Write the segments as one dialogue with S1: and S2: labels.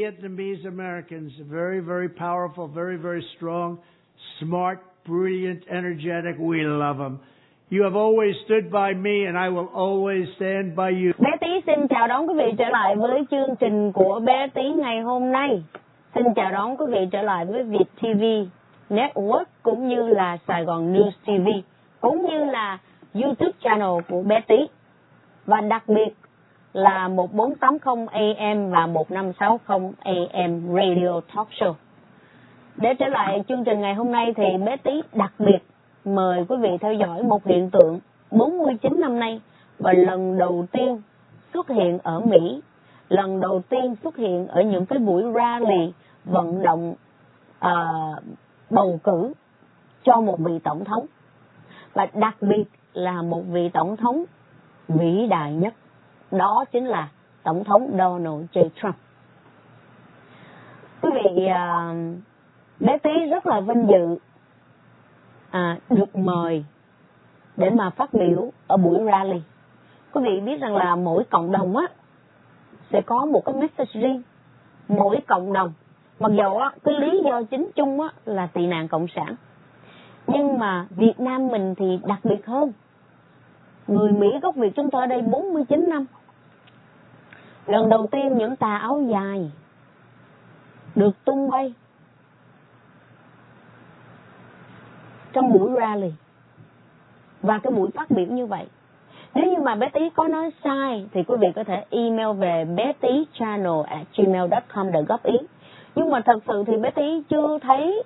S1: Vietnamese Americans, very, very powerful, very, very strong, smart, brilliant, energetic. We love them. You have always stood by me and I will always stand by you.
S2: Bé Tí xin chào đón quý vị trở lại với chương trình của bé Tí ngày hôm nay. Xin chào đón quý vị trở lại với Việt TV Network cũng như là Sài Gòn News TV cũng như là YouTube channel của bé Tí. Và đặc biệt là 1480 AM và 1560 AM Radio Talk Show. Để trở lại chương trình ngày hôm nay thì bé Tí đặc biệt mời quý vị theo dõi một hiện tượng 49 năm nay và lần đầu tiên xuất hiện ở Mỹ, lần đầu tiên xuất hiện ở những cái buổi rally vận động bầu cử cho một vị tổng thống, và đặc biệt là một vị tổng thống vĩ đại nhất, đó chính là tổng thống Donald J. Trump. Quý vị, bé Tí rất là vinh dự được mời để mà phát biểu ở buổi rally. Quý vị biết rằng là mỗi cộng đồng sẽ có một cái message riêng. Mỗi cộng đồng, mặc dù cái lý do chính chung là tị nạn cộng sản, nhưng mà Việt Nam mình thì đặc biệt hơn. Người Mỹ gốc Việt chúng tôi ở đây 49 năm. Lần đầu tiên những tà áo dài được tung bay trong buổi rally và cái buổi phát biểu như vậy. Nếu như mà bé Tí có nói sai thì quý vị có thể email về bettychannel@gmail.com để góp ý. Nhưng mà thật sự thì bé Tí chưa thấy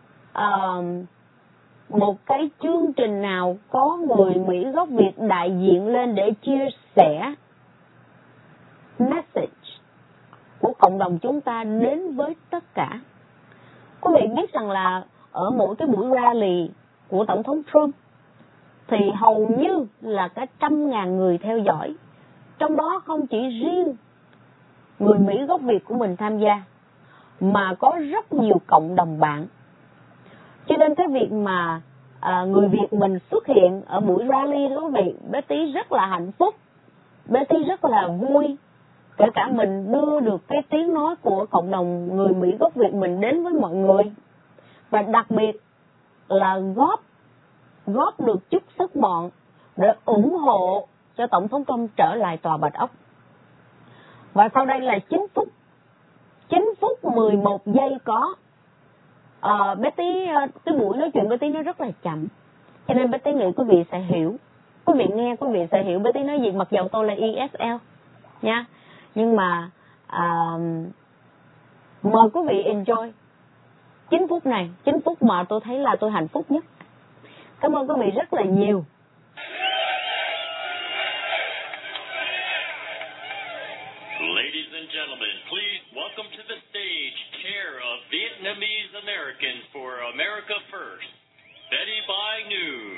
S2: một cái chương trình nào có người Mỹ gốc Việt đại diện lên để chia sẻ message của cộng đồng chúng ta đến với tất cả. Quý vị biết rằng là ở mỗi cái buổi rally của Tổng thống Trump thì hầu như là cả 100.000 người theo dõi. Trong đó không chỉ riêng người Mỹ gốc Việt của mình tham gia, mà có rất nhiều cộng đồng bạn. Cho nên cái việc mà người Việt mình xuất hiện ở buổi rally đó quý vị, bé Tí rất là hạnh phúc, bé Tí rất là vui. Kể cả mình đưa được cái tiếng nói của cộng đồng người Mỹ gốc Việt mình đến với mọi người. Và đặc biệt là góp được chút sức mọn để ủng hộ cho Tổng thống Trump trở lại Tòa Bạch Ốc. Và sau đây là 9 phút 11 giây có. Bé Tí, cái buổi nói chuyện bé Tí nó rất là chậm, cho nên bé Tí nghĩ quý vị sẽ hiểu. Quý vị nghe quý vị sẽ hiểu bé Tí nói gì, mặc dầu tôi là ESL nha. Nhưng mà mời quý vị enjoy 9 phút này, 9 phút mà tôi thấy là tôi hạnh phúc nhất. Cảm ơn quý vị rất là nhiều.
S3: Ladies and gentlemen, please welcome to the stage chair of Vietnamese Americans for America First, Betty Bai Noon.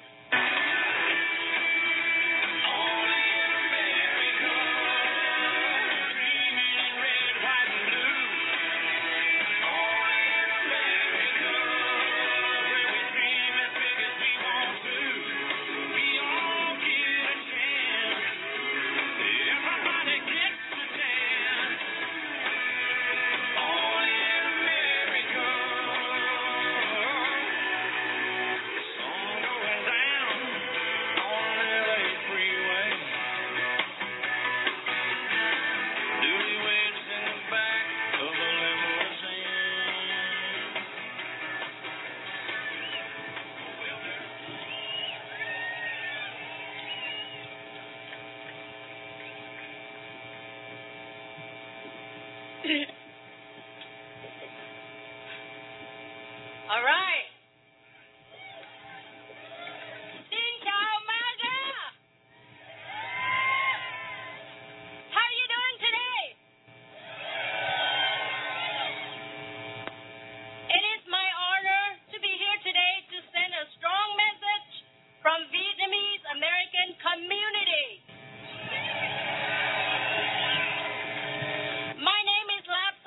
S4: All right. Xin chào MAGA. How are you doing today? It is my honor to be here today to send a strong message from Vietnamese American community. My name is Lap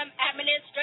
S4: administration